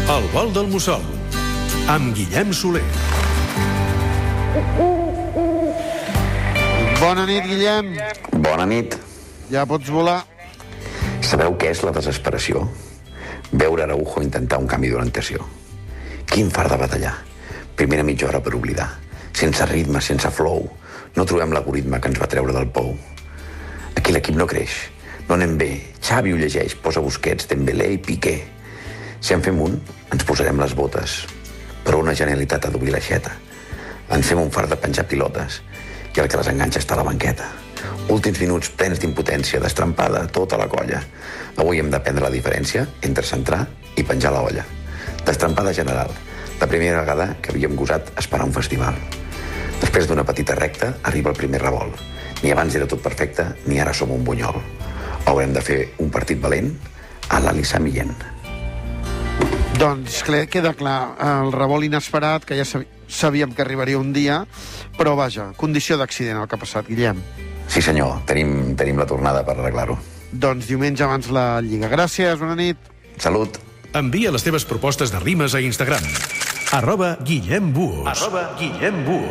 El vol del mussol, amb Guillem Soler. Bona nit, Guillem. Bona nit. Ja pots volar. Sabeu què és la desesperació? Veure Araujo intentar un canvi d'orientació. Quin fart de batallar. Primera mitja hora per oblidar. Sense ritme, sense flow. No trobem l'algoritme que ens va treure del pou. Aquí l'equip no creix. No anem bé. Xavi ho llegeix, posa Busquets, Dembélé i Piqué. Si en fem un, ens posarem les botes. Però una genialitat ha d'obrir l'aixeta. Ens fem un fart de penjar pilotes i el que les enganxa està a la banqueta. Últims minuts plens d'impotència, destrampada tota la colla. Avui hem d'aprendre la diferència entre centrar i penjar la olla. Destrampada general, la primera vegada que havíem gosat esperar un festival. Després d'una petita recta arriba el primer revolt. Ni abans era tot perfecte, ni ara som un bunyol. Haurem de fer un partit valent a l'Alissa Millén. Doncs queda clar, el revolt inesperat, que ja sabíem que arribaria un dia, però vaja, condició d'accident el que ha passat, Guillem. Sí senyor, tenim la tornada per arreglar-ho. Doncs diumenge abans la Lliga. Gràcies, bona nit. Salut. Envia les teves propostes de rimes a Instagram. @GuillemBuos.